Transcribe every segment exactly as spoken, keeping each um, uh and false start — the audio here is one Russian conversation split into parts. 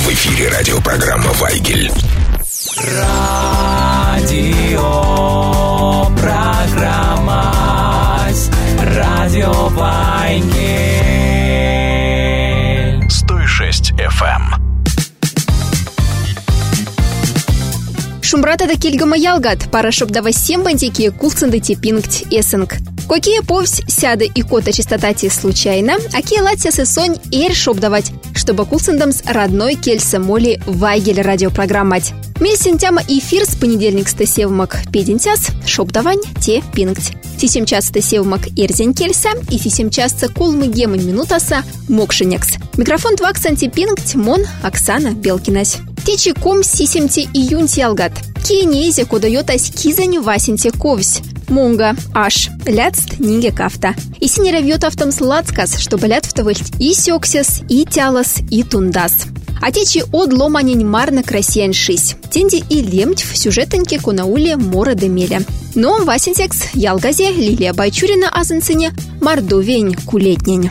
В эфире радиопрограмма «Вайгель». Радио программа Радио Вайгель. сто шесть эф эм. Шумбрата да кельгама ялгат, пара шобдава сембандики, кулцинды типингть эсинг. Какие повсь сяды и кота чистотати случайно, а кие латья сесонь эр шобдавать, чтобы кулциндам с родной кельса моли Вайгель радиопрограммать. Мельсин тяма эфир с понедельник стесевмак пединтяс, шобдавань те пингть. Сисем час стесевмак эрзень кельса и сисем часца колмы гемонь минутаса мокшинекс. Микрофон твак сантипингть мон Оксана Белкинась. Течи ком сисемте июнь ялгат. Киенезе кодайотась кизань васенте ковсь. Мунга аш ляцт ниге кафта. И синера вьет автом сладкас, чтобы лятвтовыль и сёксяс, и тялас, и тундас. А течи од ломанень марно красияншись. Тенди и лемть в сюжетоньке конауле мора демеля. Но васентекс ялгазе Лилия Байчурина азанцине мордовень кулетнень.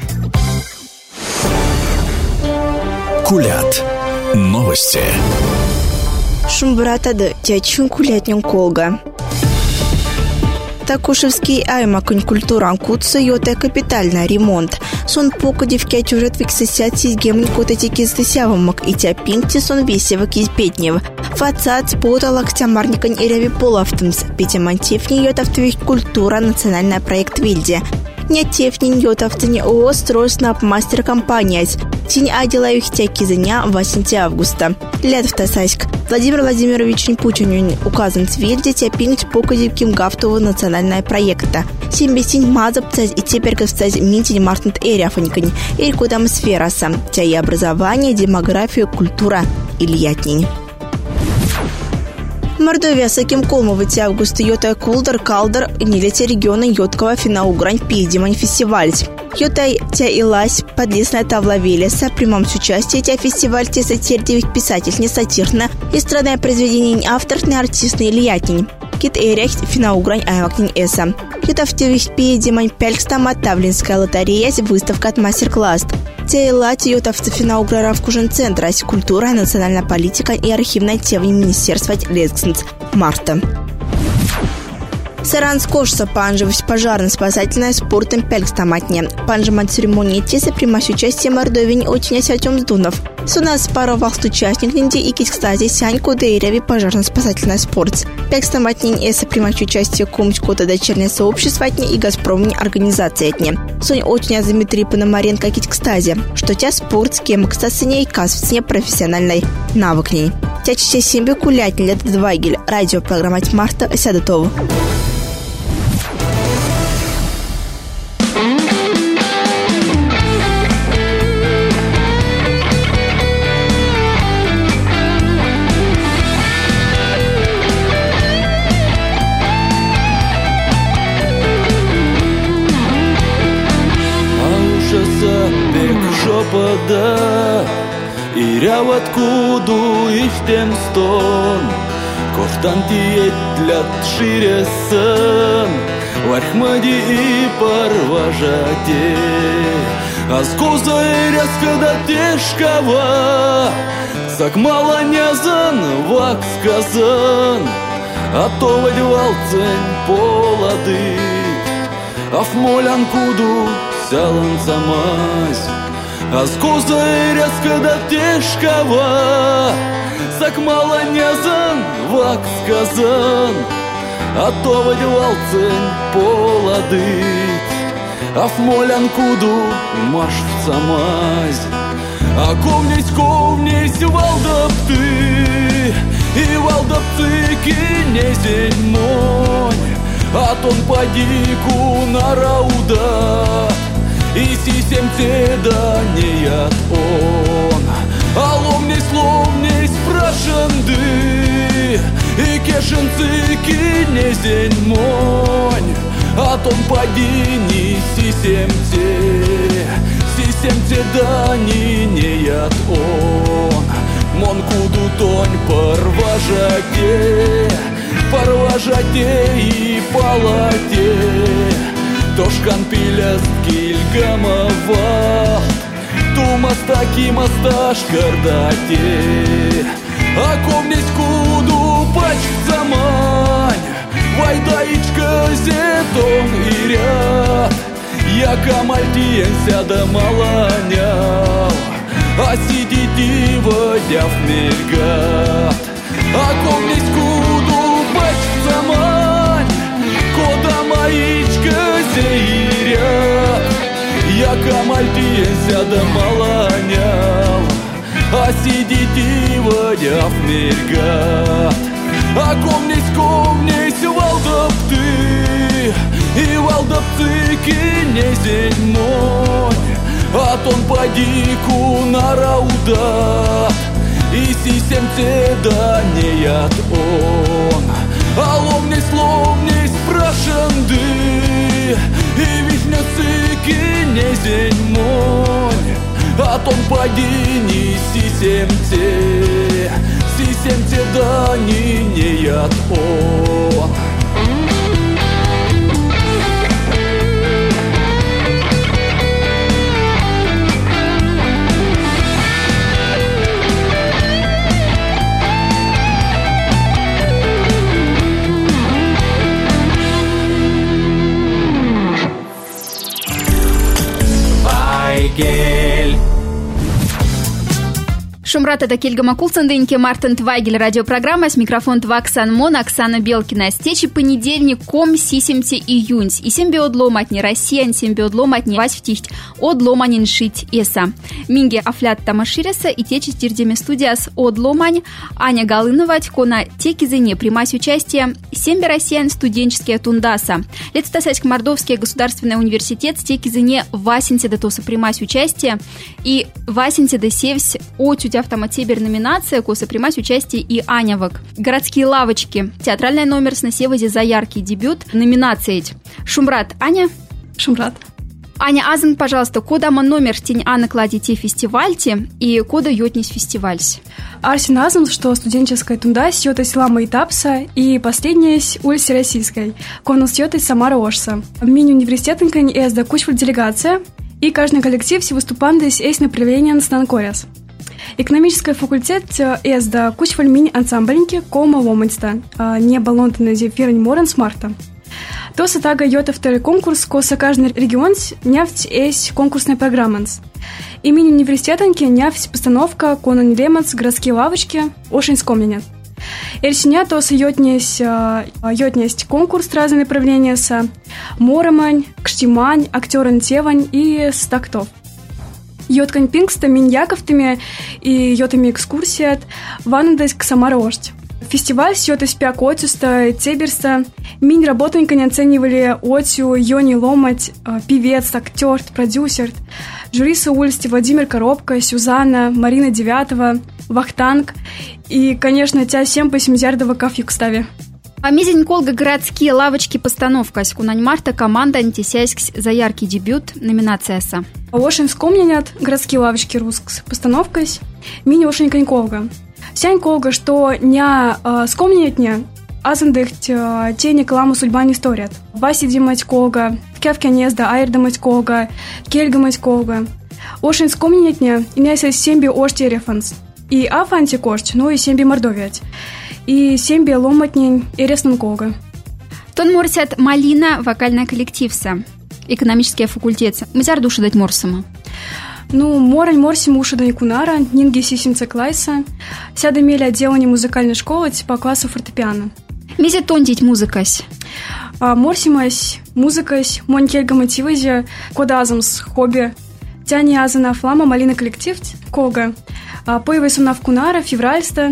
Кулят. Новости. Шумбратады тячун кулятнен колга. Такушевский аймакын культуран кутсы йоте капитальный ремонт. Сон покоди в кятюжет виксесяти гемн котетики сдесявымак и тяпинти сон весевок из петнев. Фацад спота локтямарникань эреви полавтымс. Петямантефни йотавтвих культура национальный проект Вильде. Нятефнин йотавтыне ООО «Стройснаб мастер компания». Тень адила их тякизаня восьмого августа. Лет в Тасайск. Владимир Владимирович Путин указан в Вильде тяпинуть покоди кимгафтового национального проекта. Сембесень мазапцаз и теперь ковцаз минтень мартнет эряфаникань. Эрикудам сфераса. Тя и образование, демографию, культура или ятнень. Мордовия саким колмовати августа йота кулдар калдар нилете региона йоткова финаугрань пиздимань фестиваль. Йотай тя илась подлесная тавла велеса примам с участия тя фестиваль те сатирдевих писатель не сатирна эстрадное произведение авторный артистный лиятнень. Кит эрях финаугрань аймакнень эса. Йотавтевих пиздимань пелькстама тавлинская лотерея выставка от мастер-класс. Тейлати йотавцы финауграра в Кужен-центра культура, национальная политика и архивная тема Министерства Лескнц. Марта. Саранскошса панжевось пожарно-спасательная спортом пелькстаматне. Панжемат церемонии теса примась участие мордовень очень осятем сдунов. Сунас паровал участник нинди и китькстази сяньку дейреви пожарно-спасательная спорт. Пелькстаматнень эса примась участие кумч кота дочернее сообщество отне и Газпромни организации отне. Сонь очень Дмитрий Пономаренко китькстази, что тя спорт с кем кстати и касвцне профессиональной навыкней. Тя честь себе кулять лет Вайгель. Радиопрограмма Марта Сядотова. Шопада и ряват куду и штем стон Коштан тиетлят ширесан Вархмади и парважаде Азгоза и резкада тешкава Сакмала нязан вак сказан А то вальвалцень полады Афмолян куду сялан самась Азгоза и резкада тешкава Сакмала нязан вак сказан А то вальвалцень полады Афмолян куду маш в самась А ковнись, ковнись, валдапты И валдапты кинезень монь А тон падику на рауда И сисем теда не от он А ломнись, ломнись, прошанды И кешенцы кинезень монь А тон падини сисем те Сисем теда не от он Мон куду тонь парважаде Парважаде и палате Тошкан пиляст кильгамават Ту мастаки масташ кардате, а комнесь куду пачк замань, вайдаичка зетон и ряд, яка мальтиен сяда маланял, а сидите водя в мельгат, а комнесь куду пачк замань, кода маичка зеирят, яка мальтиен сяда маланял, а сидите водя в мельгат, а комнесь, комнесь валдап ты, и валдап ты кинезень мой, а тон падику на раудат, и сисем теда не яд он, а ломнись, ломнись прошанды, и вишнется кинезень мой, а тон падини сисем те, сисем теда не не яд он. Вайгель. Шумрата да кельгама кулсандыньке Мартин Твайгель радиопрограмма с микрофон Тваксан Мон Оксана Белкина. Стечи понедельник ком сисемте июнь. И сембе одломатни Россия, сембе одломатни вась втихть одломанин шить эса. Минге афлят тамаширеса и течи стирдеме студиас одломань Аня Галыновать кона текизыне примась участие сембе россиян студенческие тундаса. Летстасайск Мордовский государственный университет стекизыне васенте да тоса примась участие и васенте да севсь отюдя автоматебер номинация, коса примась участие и Анявок. Городские лавочки. Театральный номер с насевази за яркий дебют. Номинация. Шумрат. Аня? Шумрат. Аня, азан, пожалуйста, кода ма номер тень Анна кладите фестивальте и кода йотнись фестивальс. Арсен азан, что студенческая тунда сьёта села Маитапса и последняя с улицы Российской. Конус сьёта Самара Ошса. Мини-университетнка не эсда кучфуль делегация и каждый коллектив си выступандес эс направление на станкоряс. Экономический факультет эсда кучфуль мини-ансамбленьки кома ломаньста, не баллонтана зефирень морен смарта. То сатага йота второй конкурс, коса каждый регион нефть эс конкурсной программанс. И мини-университетанки нефть постановка конан леманс городские лавочки ошень скомленят. Эльсиня то с йотнесь йотнесть конкурс разные направления са моромань, кштимань, актеран тевань и стактов. Йоткань пингста мин яковтами и йотами экскурсият ванадась к Самарошт. Фестиваль сьётась пяк отюста, цеберста. Мин работанька не оценивали отю, йони ломать, певец, актер, продюсер. Жюриса улицы Владимир Коробка, Сюзанна, Марина Девятова, Вахтанг и, конечно, тя всем по семьдесятого кафе ставе. А мизень колга городские лавочки постановка. Скунань марта команда антисяйскс за яркий дебют номинация са. Ошень скомненят городские лавочки русскс постановкась. Мини ошень коньколга. Сянь колга, что ня э, скомненят не, азандыхть э, тени каламу судьба не сторят. Васи димать колга, кевке незда айрдамать колга, кельгамать колга. Ошень скомненят не, и няся семби ошти рефанс. И афанти кошч, ну и семби мордовять. И семби ломатнень и реснан колга. Тон морсят Малина, вокальная коллективса. Экономический факультет. Мазяр душу дать морсама. Ну, мораль морсим уши да икунара, нинги сисимца клайса. Сяда мели отделание музыкальной школы по классу фортепиано. Мизе тондить музыкась. А, морсимась, музыкась, монькельга мотивази, кодазамс, хобби. Тяни азана флама, малина коллектив, колга. А, появился на вкунара, февральста.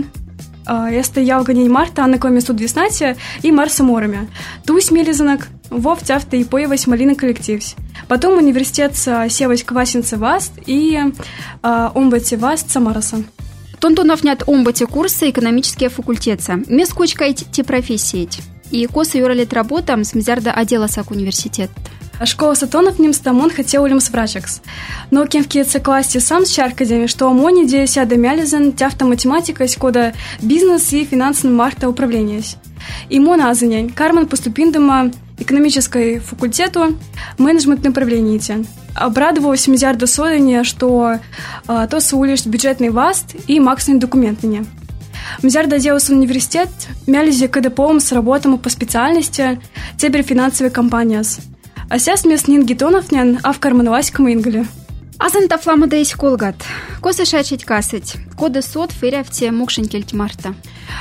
Эста ялганей марта, Анна коме суд веснатия и марса морами. Тусь мелизанок, вов тяфта и появась малина коллективс. Потом университет севась квасинца васт и э, омбати васт самараса. Тонтонов нет омбати курса экономические факультетса. Мес кучкаить те профессии. И коса юралит работам с мзярда отдела сак университет. Школа сатонов ним стамон хотел улем сврачекс. Но кем в киеце классе сам с чаркадями, что омони де сяда мялизан, тяфта математика, кода бизнес и финансовым марта управления. И мона азанянь, Кармен поступиндома экономической факультету, менеджмент направления. обрадовалась мизярда содане, что а, то саулиш бюджетный васт и максимум документные. Мизярда делался университет, мялизи КДПом с работами по специальности, теперь финансовые компании. А сейчас мест нин гитоновнян, а в карманвасиком ингали. Азан тафлама да есть колгат. Коса шачить касать. Кода сот ферявте мокшин кельтимарта.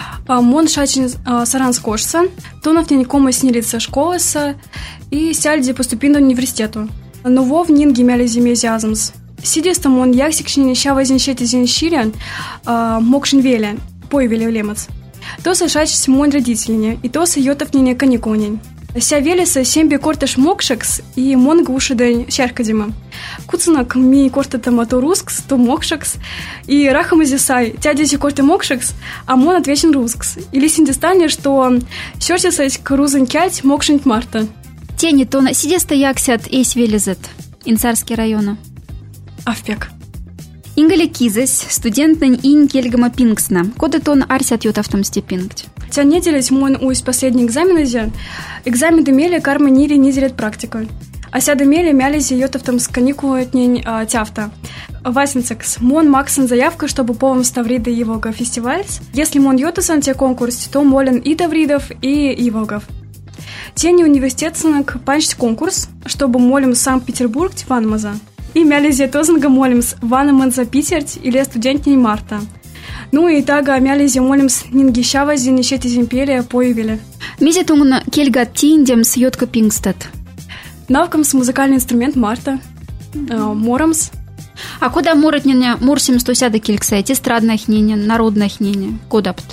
Мон шачин саран скошса, тонов не никому снилится школаса и сяльди поступил на университету. Но вов нин гимяли зимезиазмс. Сидя там он яхсикшин нища возинщети зинщирян мокшин веля, появили влемац. То сашачись мон родительни, и то сайотов не каниконень. Ся велеса семби кортеш мокшекс и монга ушидень шаркадима. Куцунак ми кортата мато рускс, то мокшекс, и рахам изисай, тядяси корте мокшекс, а мон отвечен рускс. Или синдистане, что сёрсисась крузен кять мокшинт марта. Тени то на сидеста яксят эйс велезет, инцарский района. Авпек. Ингали кизес, студентнень ин кельгама пингсна, кода тон арсят ют автом степингть. Тя неделять мон уйс последний экзамен зе, экзамен демели карма нири низелет практика. А ся демели мяли ют автом с каникулетнень а, тяфта. Васенцекс, мон максен заявка, чтобы полом ставрида Иволга фестивальс. Если мон йотасан те конкурс, то молен и тавридов, и Иволгов. Тени университет сынок панчить конкурс, чтобы молим Санкт-Петербург тиванмаза. И мяли зе тозанга молимс ванаманза Питерть или студентней Марта. Ну и тага мяли зе молимс нингищава зинищети зимперия появили. Мизе тунгна кельга тиндем с йотка пингстат. Навкамс музыкальный инструмент Марта. Э, морамс. А куда моратняня мурсим стосяда кельксайт, эстрадная хненя, народная хненя, кодапт?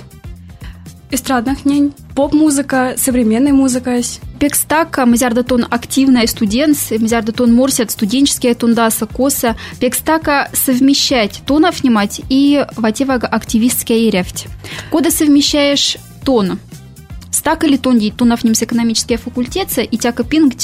Эстрадная хнень, поп-музыка, современная музыка. Пекстака, мизярдатон активная студентс, мизярдатон морсят студенческие тундаса, коса. Пекстака совмещать тонов снимать и ватевага активистская ирефть. Кода совмещаешь тон. Стака ли тон ей тонов немс экономические факультетса и тяка пингть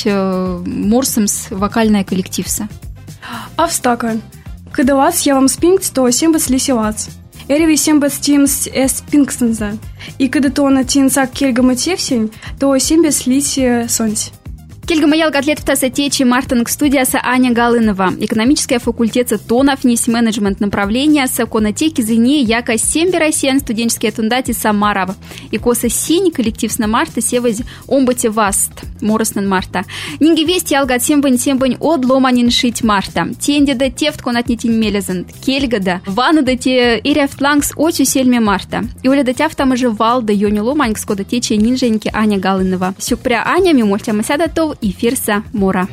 морсимс вокальная коллективса. А в стака. Когда вас я вам спингть, то сембас лисевац. Эреви сембас тимс эс пингстенза. И когда то на тинсак кельгама тевсень, то сембас лиси сонсь. Кельгама ялга атлет птаса течи Мартинг студияса Аня Галынова. Экономическая факультета тонов нись менеджмент направления с конотеки зыне яка семби россиян студенческие тундати Самарова. И коса синь коллектив с на марта севази омбате васт. Мороснан марта. Нинги вести ялга сембань сембань од ломанин шить марта. Тенде да тефт конат нитин мелезент. Кельга да вана да те иряфт лангс очу сельме марта. И оля да тяв там же вал да йони ломанг скода течи нинженьки Аня Галынова. Сюкпря Аня мимольтя масяда тов и фирса мора.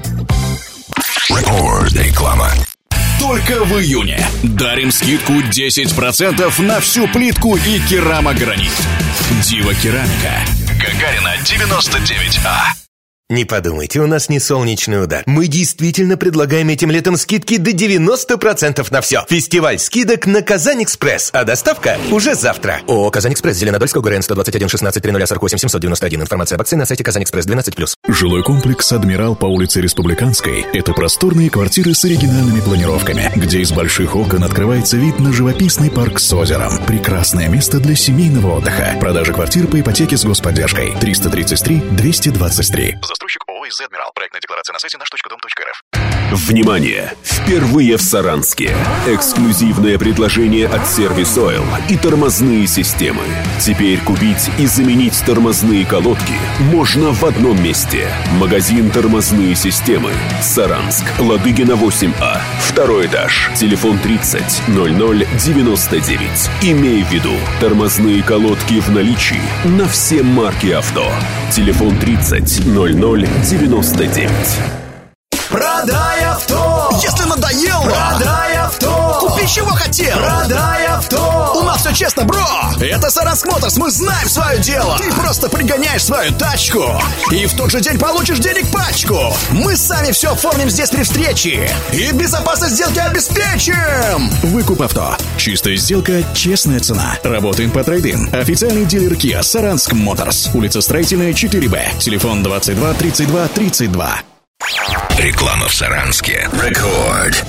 Реклама. Только в июне дарим скидку десять процентов на всю плитку и керамогранит. Дива Керамика. Гагарина девяносто девять А. Не подумайте, у нас не солнечный удар. Мы действительно предлагаем этим летом скидки до девяносто процентов на все. Фестиваль скидок на Казань-Экспресс, а доставка уже завтра. ООО «Казань-Экспресс», Зеленодольская, ГРН сто двадцать один шестнадцать тридцать сорок восемь семьсот девяносто один. Информация об акции на сайте Казань-Экспресс двенадцать плюс. Жилой комплекс «Адмирал» по улице Республиканской – это просторные квартиры с оригинальными планировками, где из больших окон открывается вид на живописный парк с озером. Прекрасное место для семейного отдыха. Продажа квартир по ипотеке с господдержкой. триста тридцать три двести двадцать три. Застройщик ООО «ИЗ Адмирал». Проектная декларация на сайте наш точка дом точка рф. Внимание! Впервые в Саранске. Эксклюзивное предложение от Service Oil и тормозные системы. Теперь купить и заменить тормозные колодки можно в одном месте. Магазин «Тормозные системы». Саранск. Ладыгина восемь А. Второй этаж. Телефон тридцать ноль ноль девяносто девять. Имей в виду, тормозные колодки в наличии на все марки авто. Телефон тридцать ноль ноль девяносто девять. Продай авто! Если надоело, продай авто! Купи чего хотел, продай авто! У нас все честно, бро! Это Саранск Моторс, мы знаем свое дело! Ты просто пригоняешь свою тачку и в тот же день получишь денег пачку! Мы сами все оформим здесь при встрече и безопасность сделки обеспечим! Выкуп авто. Чистая сделка, честная цена. Работаем по трейд-ин. Официальный дилер Kia Саранск Моторс. Улица Строительная, четыре Б. Телефон двадцать два тридцать два тридцать два. Реклама в Саранске. Рекорд.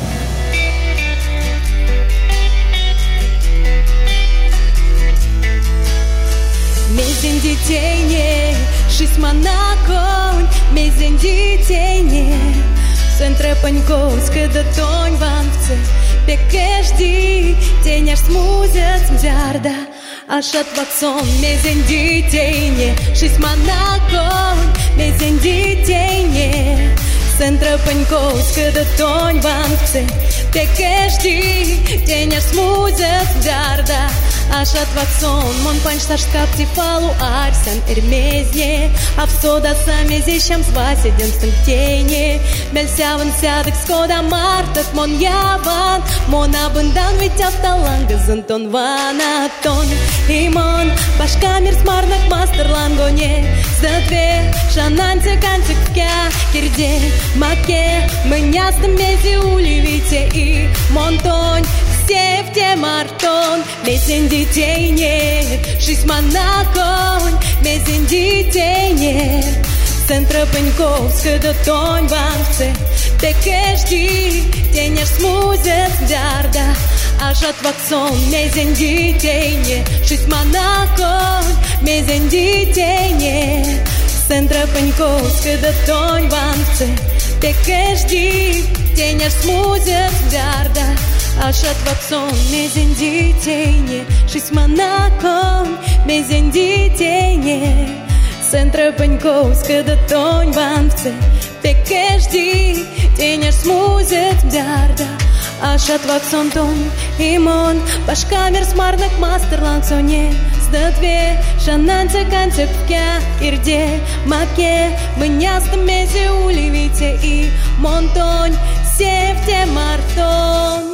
Мезен детей, шесть монакон, мезен детей, Центре Паньковска да тонь ванце Пекешди Теняш смузят мзярда Ашат ваксон мезен дитейне Шисмана конь мезен дитейне Центре Паньковска да тонь ванце Пекешди Теняш смузят мзярда Ашат ваксон, мон панчташ капти фалу арсен эрмезне Авсода сами зещам сваседен стентейне Мельсяван сядок скода мартат мон яван Мон абындан ведь авталанга зантон вана тон И мон башкамир смарнак мастер лангоне За две шананцы канцик вкя кирде Маке мынястым мези уливите И мон тонь все в те мартон Мезен детей нет Шисмана конь Мезен детей нет Центра Паньковска да тонь ванце Пекешди Теняш смузет дарда Ашат ваксон Мезен детей нет Шисмана конь Мезен детей нет Центра Паньковска да тонь ванце Пекешди Теняш смузет дарда Ашат ваксон мезен дитейне Шисмана конь мезен дитейне Центра Паньковска да тонь ванце Пекешди Теняш смузет дарда Ашат ваксон тонь имон Башкамир смарнак мастер лангсоне Сда две шананцы канцеп вкя ирде Маке мынястым мези уливите И монтонь севте мартон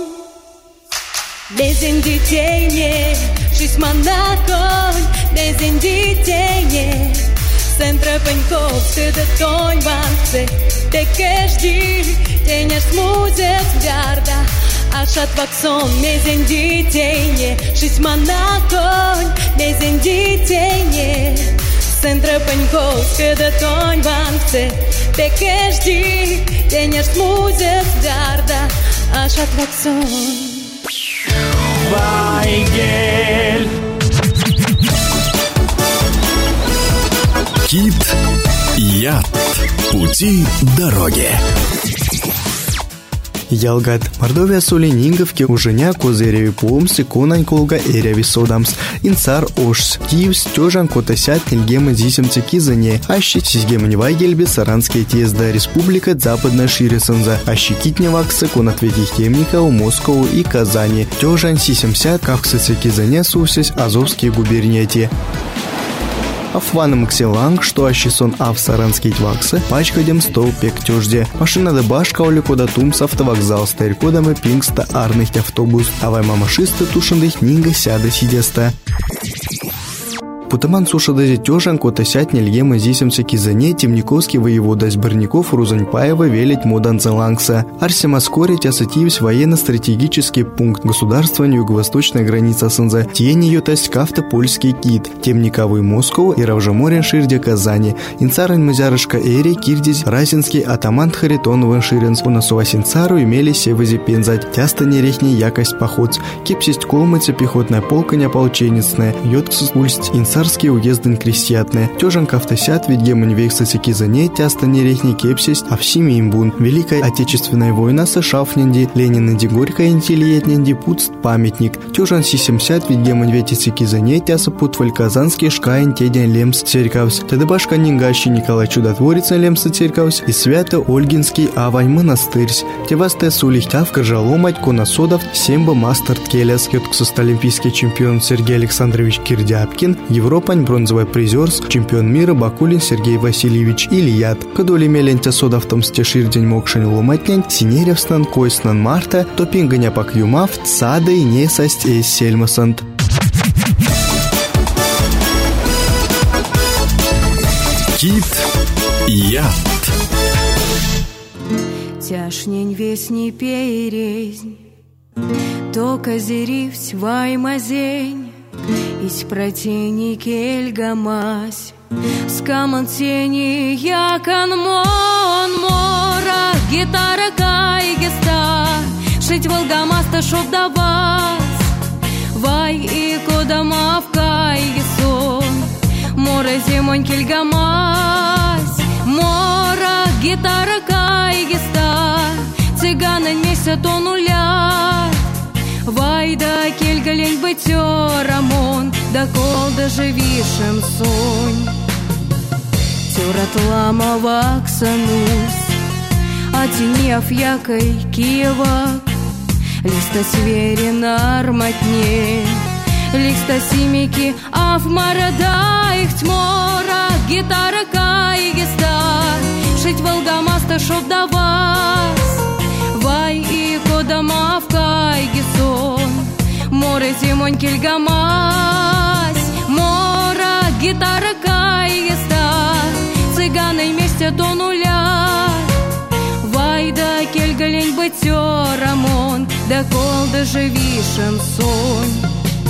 Мезен детей Шисмана конь Мезен детей Центра Паньковска да тонь ванце Пекешди Теняш смузет дарда Ашат ваксон Мезен детей Шисмана конь Мезен детей Центра Паньковска да тонь ванце Пекешди Теняш смузет дарда Ашат ваксон Вайгель. Кит Яд. Пути дороги. Ялгат Мордовия Соленинговки уженя козыреві помсы конань колга эряви содамс. Инцар ошс. Киев стежан котасят нельгемы зисемцы кизане. Ащи сизгемы вайгельбе Саранская тезда республика западная ширесанза. Ащи китневаксы конответих темника у Москву и Казани. Тежан сисемсят кавксыцы кизане сусесь Азовские губернияти. Афвана Максиланг, что ащисон ав Саранский тваксы, пачкадем стол пек тёжде. Машина да башка оликода тумс автовокзал старикодам и пингста арных автобус. Авай мамашисты тушендых нинга сяда сидеста. Путаман суша да тёжан кота сят нельгема зисемцы кизане темниковский воевода Сборников Рузаньпаева велить модан залангса. Арсема скорить ассативись военно-стратегический пункт государства на юго-восточной границе Санза. Тень ее тасть кафта польский кит. Темниковый Москву и Равжаморен ширде Казани. Инцарань мазярышка эри кирдись Разинский атаман Харитон Ванширенс. У нас у Асинцару имели севази пензать. Тяста нерехни якость поход. Кепсисть колмыца пехотная полканя ополченецная. Йотксус ульсть инцар Царские уезден крестьятные. Тёжан кафтасят, ведь гемонь вейкса цикизане, тяста нерехни кепсисть, а всеми имбун. Великая Отечественная война США фненди, Ленин инди горькая интеллиетненди, путст памятник. Тёжан сисемсят, ведь гемонь вети цикизане, тяса путваль казанский шкаин теден лемс церковс. Тадыбашка нингащи Николай Чудотворец лемс церковс и свято Ольгинский авань монастырсь. Тевасте сулихтяв кажаломать коносодов семба мастер ткелес. Йотксуст олимпийский чемпион Сергей Александрович Кирдяпкин, Европань бронзовый призер, чемпион мира Бакулин Сергей Васильевич Ильяд. Кадоли мелентя содавтом стешир день мокшень ломатнянь, синерев снан койснан марта, топинганя пак юмав, цада и не састь эс сельмасант. Кит Яд. Тяшнень весни перезнь, то козырivсь ваймазень. Ись протени кельгамась, скаман тени якан мон мора, гитара кайгеста, шить волгамаста шоп давас, вай и кодама в кайгесон, мора зимонь кельгамась, мора гитара кайгеста. цыгана меся до нуля. Вайда кельгалень бытёрамон, да кол даже вишем сонь. Тюратлама ваксанус, а тенев якой киевак. Листа сверен арматне, листа симики, а в морода их тьмора. Гитара кай гистар, шить волгамаста шоп до вас. Вай и кодама в кай гисон, море зимонь кельгамась. Мора гитара кай гистар, цыганы вместе до нуля. Вайда кельгалень бытёрамон, да кол даже вишен сонь.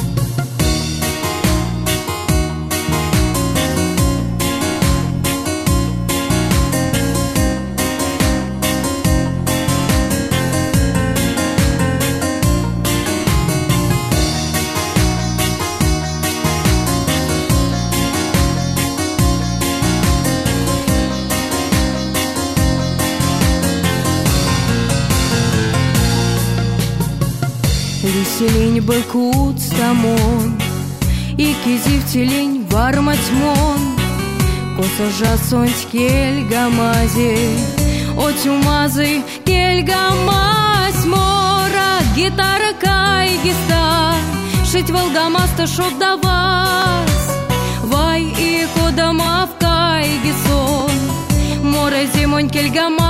Веселень быкут стамон, и кизив телень варматьмон. Коса жасонть кельгамазе, отюмазы кельгамась. Мора гитара кай гиста, шить волгамаста шоп до вас. Вай и кодама в кай гисон, море зимонь кельгамась.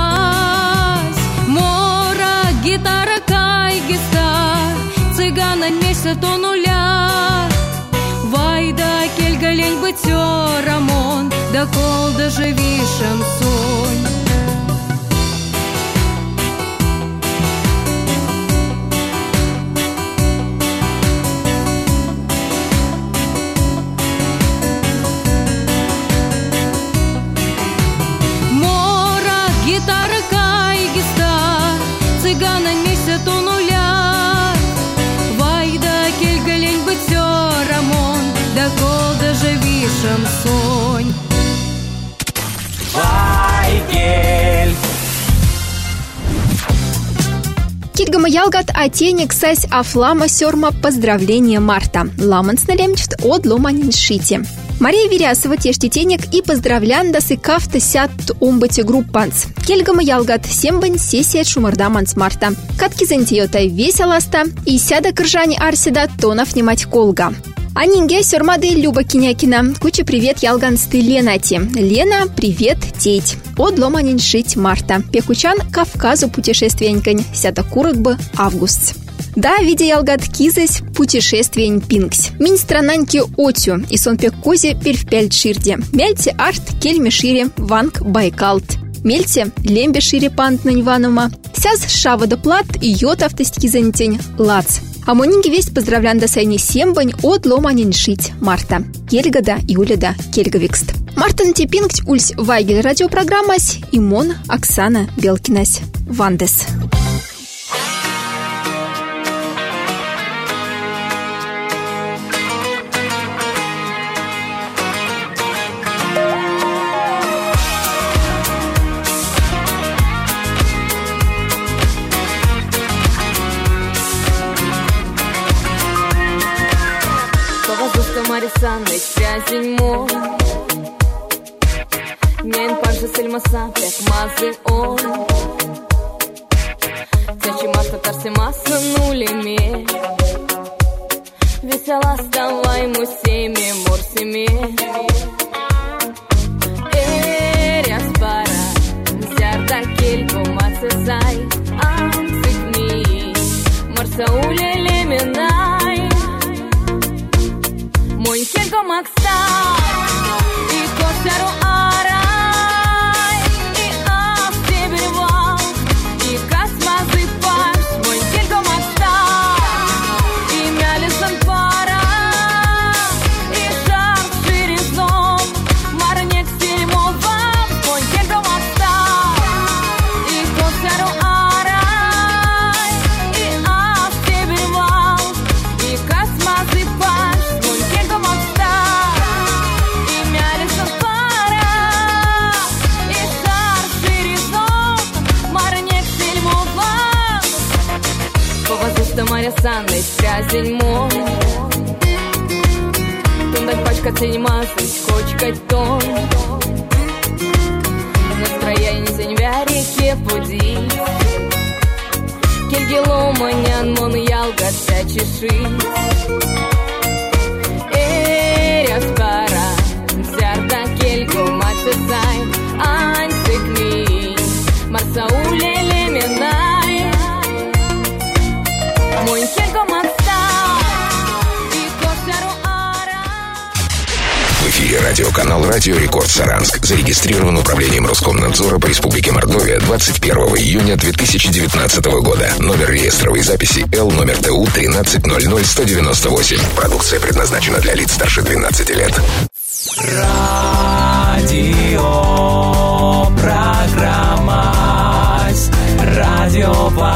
Мора гитара кай гиста, цыгана меся до нуля. Вайда кельгалень бытёрамон, да кол даже вишем сонь. Мора гитара кай гиста, цыгана меся до нуля. Вайда кельгалень бытёрамон, да кол даже вишем сонь. Вайгель. Кильгама ялгат атенек сась афлама сёрма поздравление марта. Ламанс налемчт от ломанин шити. Мария Верясова тештетенек и поздравляндас и кафта сят умбати группанс. Кельгама ялгат сембань сессия шумардаманс марта. Катки зантиотай веселаста и сяда кржани арсида тонов немать колга. Анинге сёрмады Люба Кинякина. Куча привет ялгансты Ленати. Лена, привет, теть. От ломанин шить марта. Пекучан Кавказу путешествиенькань. Сята курыкбы август. Да, видя ялгат кизась путешествиень пинкс. Минь странаньки отю, и сон пек козе первпяльт ширде. Мяльте арт кельме шире ванг Байкалт. Мельте лембе шире пант наньванума. Сяз шава да плат и йот автостики занятень лац. А монинги весть поздравлян до сайни сембань от ломанин шить марта. Кельгада Юлида Кельгавикст. Мартин Тепингть ульс Вайгель радиопрограммась и Мон Оксана Белкинась Вандес. Марисанный связень мой Нен паржа сельмаса пек мазы он Тячи марта тарси маса нулеме Весела ставай мусеме морсеме Эряс пара Зярда келько мацезай Амцикни Марса улеле менай Мой келько макста И косяру арай И астебервал И касмазы паш Мой келько макста И мялисан пара И жар ширизом Марнек стильмова Мой келько макста И косяру арай И астебервал санный прязень мой. Тундай пачка цинемасыть, кочкать тон. Настроение сень вярике пуди. Кельгело манян мон ялгаться чеши. Эряс пара, зярда кельгу мацесай. Ансик ми, марсауле леменай. Мой кельгу мацта, и косару ара. В эфире радиоканал «Радио Рекорд Саранск». Зарегистрирован управлением Роскомнадзора по Республике Мордовия двадцать первого июня две тысячи девятнадцатого года. Номер реестровой записи Л, номер Т У тринадцать ноль ноль сто девяносто восемь. Продукция предназначена для лиц старше двенадцати лет. Радио, программа, радио.